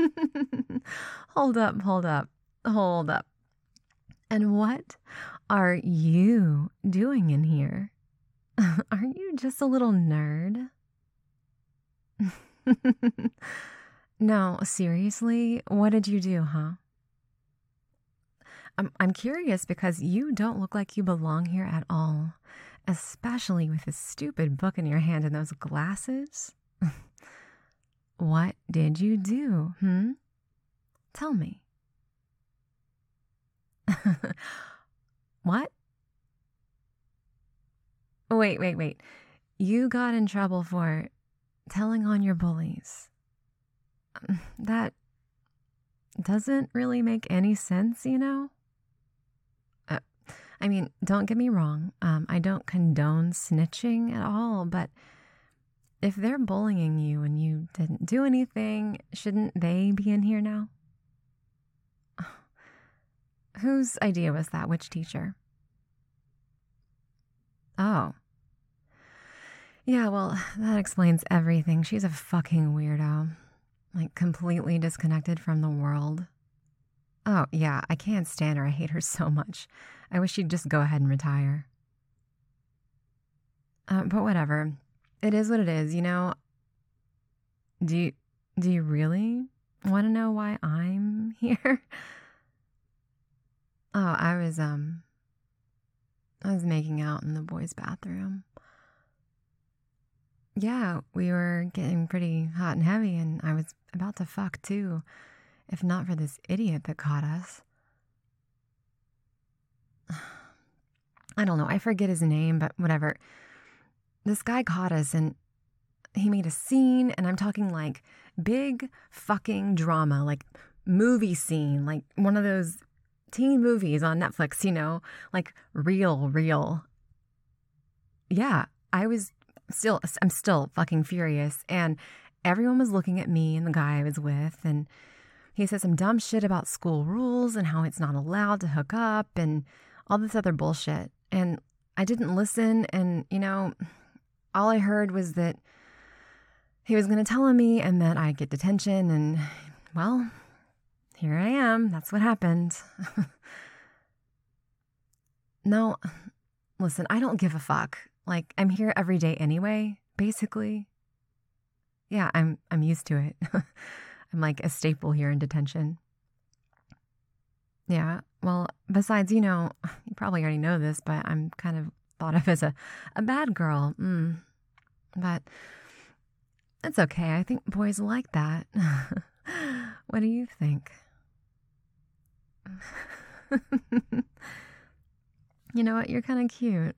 Hold up, hold up, hold up. And what are you doing in here? Aren't you just a little nerd? No, seriously, what did you do, huh? I'm curious because you don't look like you belong here at all, especially with this stupid book in your hand and those glasses. What did you do, Tell me. What? Wait. You got in trouble for telling on your bullies. That doesn't really make any sense, you know? I mean, don't get me wrong. I don't condone snitching at all, but if they're bullying you and you didn't do anything, shouldn't they be in here now? Whose idea was that? Which teacher? Oh. Yeah, well, that explains everything. She's a fucking weirdo. Like, completely disconnected from the world. Oh, yeah, I can't stand her. I hate her so much. I wish she'd just go ahead and retire. But whatever. It is what it is, you know? Do you really want to know why I'm here? Oh, I was making out in the boys' bathroom. Yeah, we were getting pretty hot and heavy, and I was about to fuck too, if not for this idiot that caught us. I don't know, I forget his name, but whatever. This guy caught us and he made a scene, and I'm talking like big fucking drama, like movie scene, like one of those teen movies on Netflix, you know, like real. Yeah, I'm still fucking furious, and everyone was looking at me and the guy I was with, and he said some dumb shit about school rules and how it's not allowed to hook up and all this other bullshit. And I didn't listen, and, you know, all I heard was that he was going to tell on me and that I'd get detention, and, well, here I am. That's what happened. No, listen, I don't give a fuck. Like, I'm here every day anyway, basically. Yeah, I'm used to it. I'm like a staple here in detention. Yeah, well, besides, you know, you probably already know this, but I'm kind of thought of as a bad girl. But it's okay. I think boys like that. What do you think? You know what? You're kind of cute.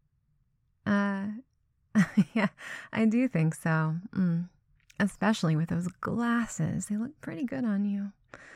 Yeah, I do think so. Especially with those glasses. They look pretty good on you.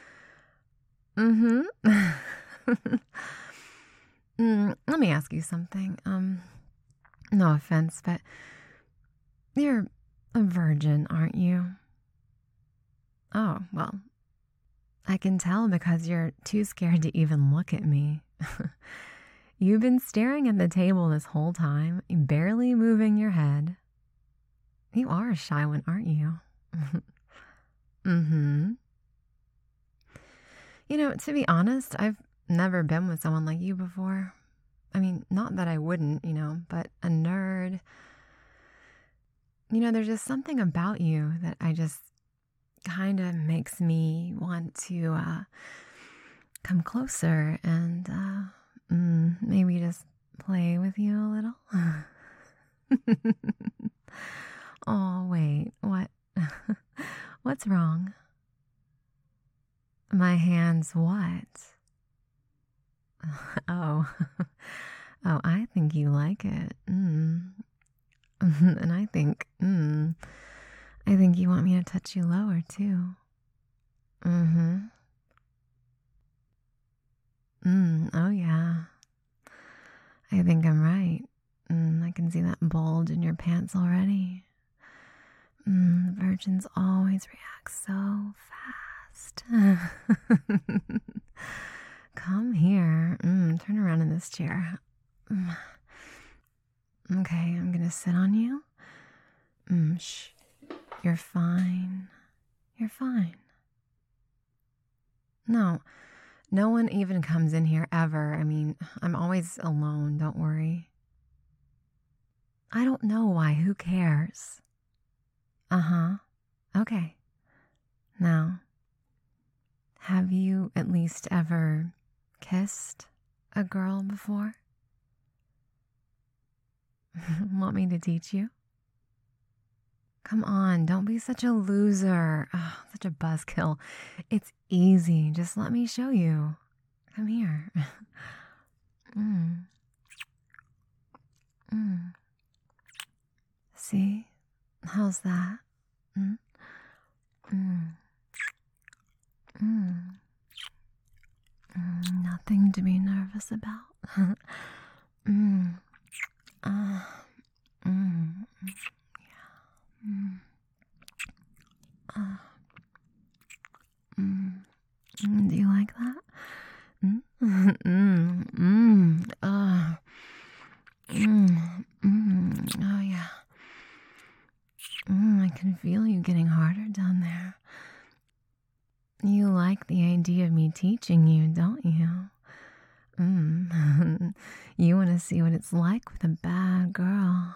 Let me ask you something. No offense, but you're a virgin, aren't you? Oh, well, I can tell because you're too scared to even look at me. You've been staring at the table this whole time, barely moving your head. You are a shy one, aren't you? You know, to be honest, I've never been with someone like you before. I mean, not that I wouldn't, you know, but a nerd. You know, there's just something about you that I just kind of makes me want to come closer and maybe just play with you a little. Oh, wait, what? What's wrong? My hands what? Oh, oh, I think you like it. And I think you want me to touch you lower too. Oh yeah. I think I'm right. I can see that bulge in your pants already. The virgins always react so fast. Come here. Turn around in this chair. Okay, I'm gonna sit on you. Shh. You're fine. You're fine. No, no one even comes in here ever. I mean, I'm always alone, don't worry. I don't know why. Who cares? Uh-huh. Okay. Now, have you at least ever kissed a girl before? Want me to teach you? Come on, don't be such a loser. Oh, such a buzzkill. It's easy. Just let me show you. Come here. mm. Mm. See? How's that? Mm? Mm. Mm. Nothing to be nervous about. mm. Mm. Yeah. Mm. Do you like that? Mm? Oh, yeah. I can feel you getting harder down there. You like the idea of me teaching you, don't you? You want to see what it's like with a bad girl.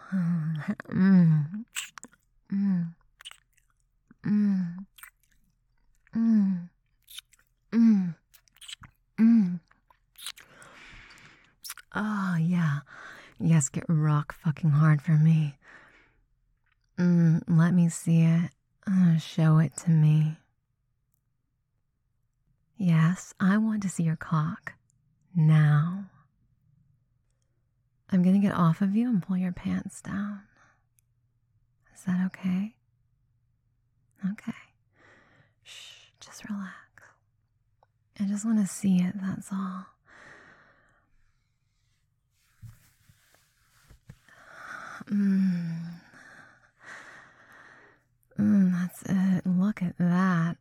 Oh, yeah. Yes, get rock fucking hard for me. Let me see it. Show it to me. Yes, I want to see your cock. Now. I'm gonna get off of you and pull your pants down. Is that okay? Okay. Shh, just relax. I just want to see it, that's all. That's it. Look at that.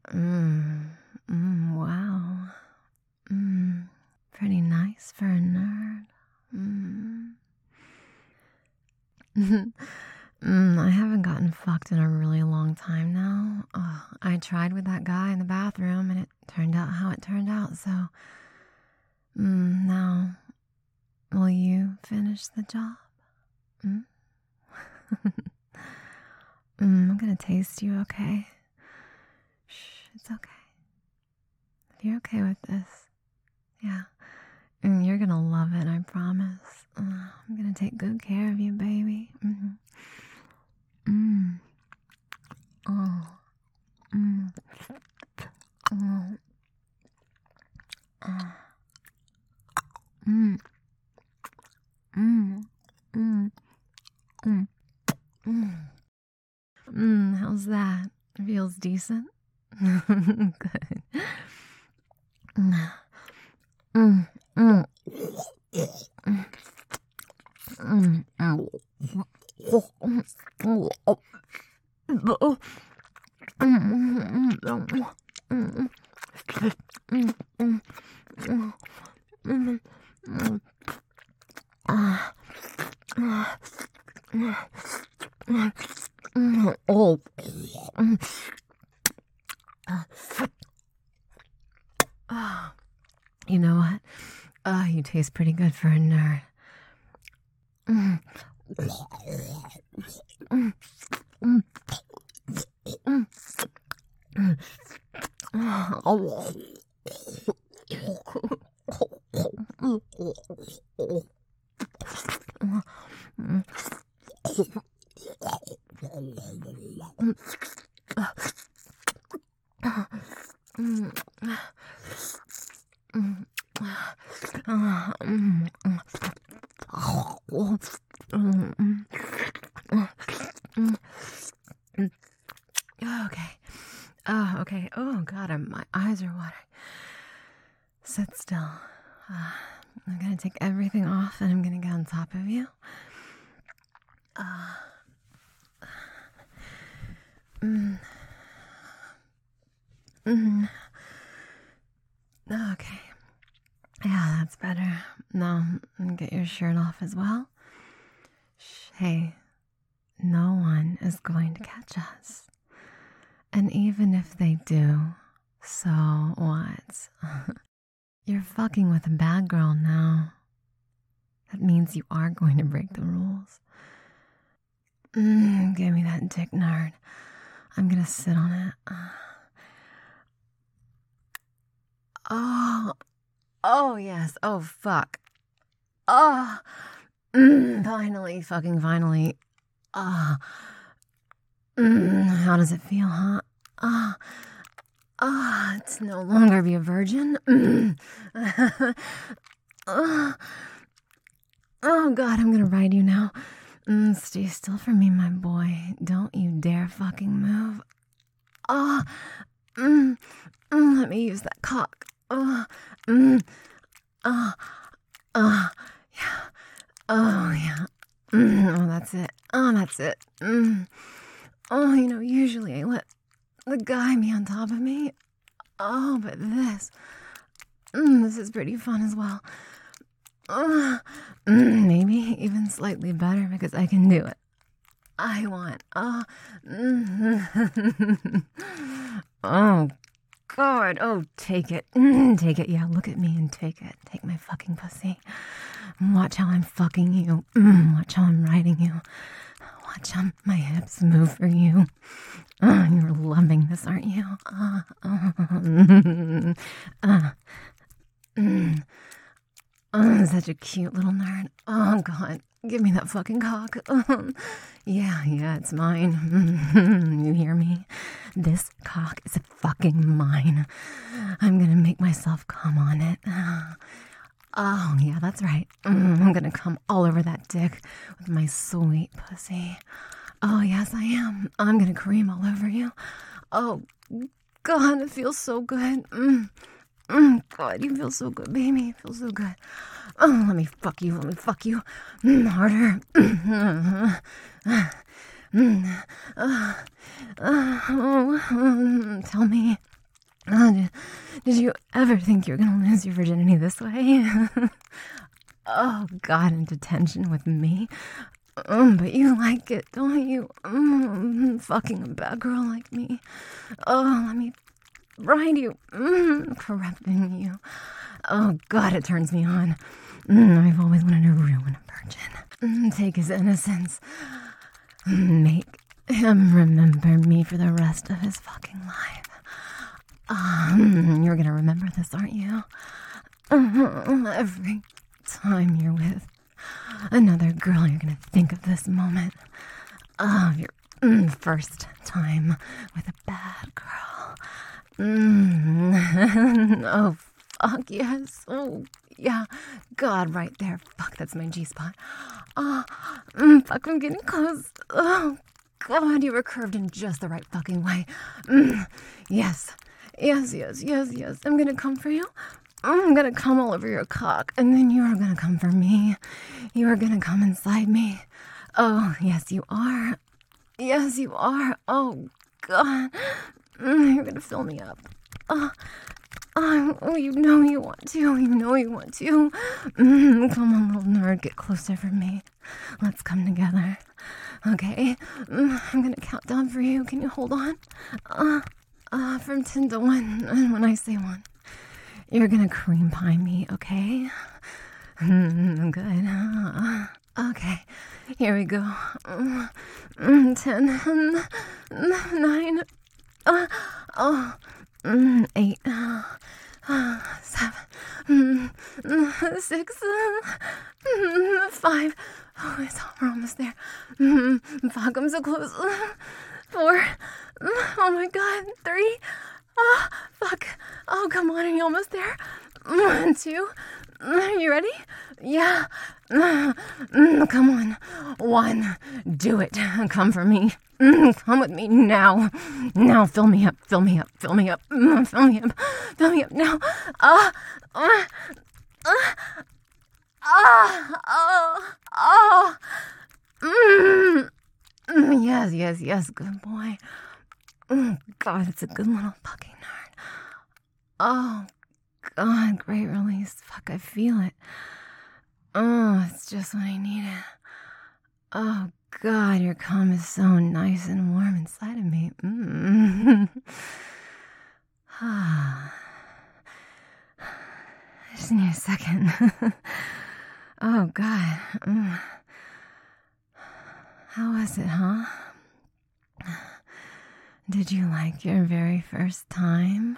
Wow. Pretty nice for a nerd. I haven't gotten fucked in a really long time now. I tried with that guy in the bathroom and it turned out how it turned out, so... now, will you finish the job? I'm gonna taste you, okay? Shh, it's okay. If you're okay with this, yeah. You're gonna love it, I promise. I'm gonna take good care of you, baby. How's that? Feels decent? Good. You know what? You taste pretty good for a nerd. Okay. Oh, okay. Oh, God, my eyes are watering. Sit still. I'm going to take everything off and I'm going to get on top of you. Okay. Yeah, that's better. Now, get your shirt off as well. Shh, hey, no one is going to catch us. And even if they do, So what? You're fucking with a bad girl now. That means you are going to break the rules. Give me that dick nerd. I'm gonna sit on it. Oh yes. Oh fuck. Oh, finally, fucking finally. How does it feel, huh? To no longer be a virgin. Oh God, I'm gonna ride you now. Stay still for me, my boy. Don't you dare fucking move. Let me use that cock. Yeah. Oh, yeah. That's it. That's it. Usually I let the guy be on top of me. But this is pretty fun as well. Maybe even slightly better because I can do it. I want. Oh, God. Oh, take it. Take it. Yeah, look at me and take it. Take my fucking pussy. Watch how I'm fucking you. Watch how I'm riding you. Watch how my hips move for you. You're loving this, aren't you? Such a cute little nerd. Oh, God. Give me that fucking cock. Yeah, it's mine. You hear me? This cock is fucking mine. I'm gonna make myself come on it. Oh, yeah, that's right. I'm gonna come all over that dick with my sweet pussy. Oh, yes, I am. I'm gonna cream all over you. Oh, God, it feels so good. God, you feel so good, baby. You feel so good. Oh, let me fuck you. Harder. Tell me, did you ever think you were gonna lose your virginity this way? Oh, God, in detention with me? But you like it, don't you? Fucking a bad girl like me. Oh, let me ride you, corrupting you. Oh, God, it turns me on. I've always wanted to ruin a virgin. Take his innocence. Make him remember me for the rest of his fucking life. You're gonna remember this, aren't you? Every time you're with another girl, you're gonna think of this moment of your first time with a bad girl. Oh, fuck, yes. Oh, yeah. God, right there. Fuck, that's my G-spot. Fuck, I'm getting close. Oh, God, you were curved in just the right fucking way. Yes. I'm gonna come for you. I'm gonna come all over your cock, and then you are gonna come for me. You are gonna come inside me. Oh, yes, you are. Yes, you are. Oh, God. You're gonna fill me up. Oh, you know you want to. Come on, little nerd. Get closer for me. Let's come together. Okay? I'm gonna count down for you. Can you hold on? From 10 to 1. And when I say 1, you're gonna cream pie me, okay? Good. Okay. Here we go. 10, 9, 8, 7, 6, 5. Oh, we're almost there. Fuck, I'm so close. 4. Oh my God. 3. Oh, fuck. Oh, come on. Are you almost there? 2. You ready? Yeah. Come on. 1. Do it. Come for me. Come with me now. Now, fill me up. Fill me up now. Yes. Good boy. God, it's a good little fucking nerd. Oh, God, great release. Fuck, I feel it. Oh, it's just what I needed. Oh, God, your cum is so nice and warm inside of me. just need a second. Oh, God. How was it, huh? Did you like your very first time?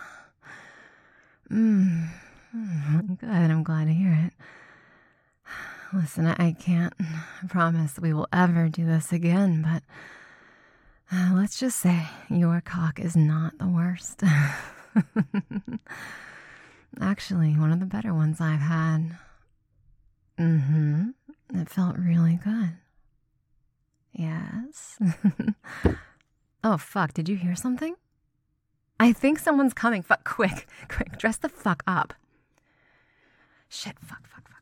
Good, I'm glad to hear it. Listen, I can't promise we will ever do this again, but let's just say your cock is not the worst. Actually, one of the better ones I've had. It felt really good. Yes. Oh, fuck, did you hear something? I think someone's coming. Fuck, quick, dress the fuck up. Shit, fuck.